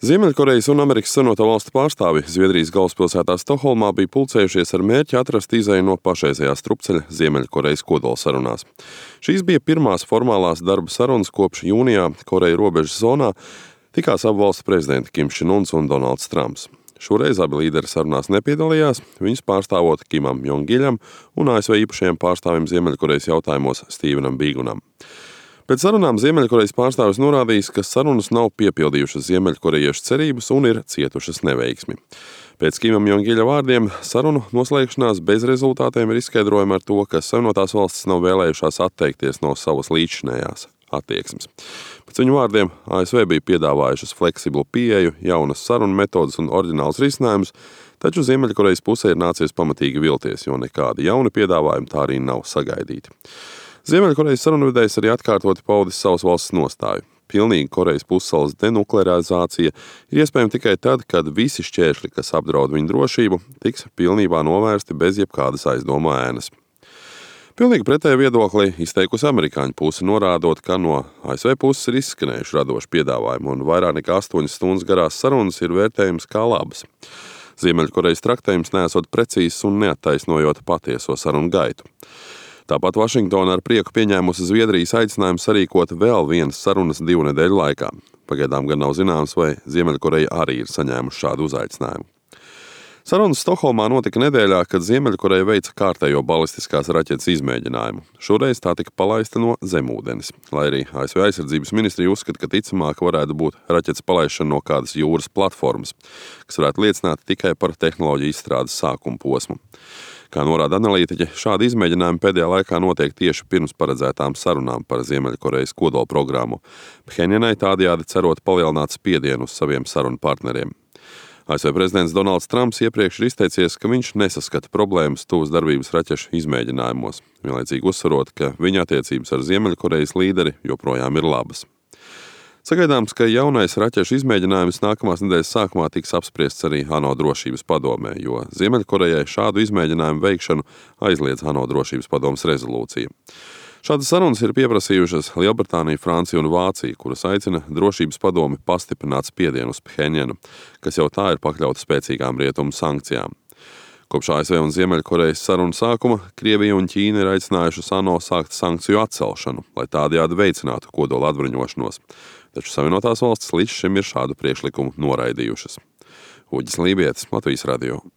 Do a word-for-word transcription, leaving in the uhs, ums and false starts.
Ziemeļkorejas un Amerikas Savienoto Valstu pārstāvji Zviedrijas galvaspilsētā Stokholmā bija pulcējušies ar mērķi atrast izēju no pašreizējā strupceļa Ziemeļkorejas kodolsarunās. Šīs bija pirmās formālās darba sarunas kopš jūnijā Koreju robežas zonā tikās abu valstu prezidenti Kims Čen Uns un Donalds Trumps. Šoreiz abi līderi sarunās nepiedalījās, viņus pārstāvot Kimam Jong Iļam un A S V īpašajiem pārstāvim Ziemeļkorejas jautājumos Stevenam Bīgunam. Pēc sarunām Ziemeļkorejas pārstāvis norādījis, ka sarunas nav piepildījušas ziemeļkorejiešu cerības un ir cietušas neveiksmi. Pēc Kimam Jong Iļa vārdiem sarunu noslēgšanās bez rezultātiem ir izskaidrojama ar to, ka Savienotās valstis nav vēlējušās atteikties no savas līdzšinējās attieksmes. Pēc viņu vārdiem A S V bija piedāvājušas fleksiblu pieeju, jaunas sarunu metodas un oriģināls risinājumus, taču Ziemeļkorejas pusē ir nācies pamatīgi vilties, jo nekādi jauni piedāvājumi tā arī nav sagaidīti. Ziemeļkorejas sarunvedējs arī atkārtoti paudis savas valsts nostāju. Pilnīga Korejas pussalas denuklearizācija ir iespējama tikai tad, kad visi šķēršļi, kas apdraud viņu drošību, tiks pilnībā novērsti bez jebkādas aizdomu ēnas. Pilnīgi pretēju viedokli izteikusi amerikāņu puse, norādot, ka no A S V puses ir izskanējuši radoši piedāvājumi un vairāk nekā astoņas stundas garās sarunas ir vērtējums kā labas. Ziemeļkorejas traktējums neesot precīzs un neattaisnojot patieso sarunu gaitu. Tāpat Vašingtona ar prieku pieņēmusi Zviedrijas aicinājumu sarīkot vēl vienas sarunas divu nedēļu laikā. Pagaidām gan nav zināms, vai Ziemeļkoreja arī ir saņēmuši šādu uzaicinājumu. Sarunas Stokholmā notika nedēļā, kad Ziemeļkoreja veica kārtējo balistiskās raķetes izmēģinājumu. Šoreiz tā tika palaista no zemūdenes, lai arī A S V aizsardzības ministrija uzskata, ka ticamāk varētu būt raķetes palaišana no kādas jūras platformas, kas varētu liecināt tikai par tehnoloģiju izstrādes sākuma posmu. Kā norāda analītiķi, šādi izmēģinājumi pēdējā laikā notiek tieši pirms paredzētām sarunām par Ziemeļkorejas kodola programmu. Phenjanai tādējādi cerot palielināt spiedienu uz saviem sarunu partneriem. A S V prezidents Donalds Trumps iepriekš ir izteicies, ka viņš nesaskata problēmas tuvas darbības raķešu izmēģinājumos, vienlaicīgi uzsverot, ka viņa attiecības ar Ziemeļkorejas līderi joprojām ir labas. Sagaidāms, ka jaunais raķešu izmēģinājums nākamās nedēļas sākumā tiks apspriests arī ANO drošības padomē, jo Ziemeļkorejai šādu izmēģinājumu veikšanu aizliedz ANO drošības padomes rezolūcija. Šādas sarunas ir pieprasījušas Lielbritānija, Francija un Vācija, kuras aicina drošības padomi pastiprināt spiedienu uz Phenjanu, kas jau tā ir pakļauta spēcīgām rietumu sankcijām. Kopš A S V un Ziemeļkorejas sarunu sākuma Krievija un Ķīna ir aicinājušas ANO sākt sankciju atcelšanu, lai tādējādi veicinātu kodola atbruņošanos. Taču Savienotās valstis līdz šim ir šādu priekšlikumu noraidījušas. Uģis Lībietis, Latvijas radio.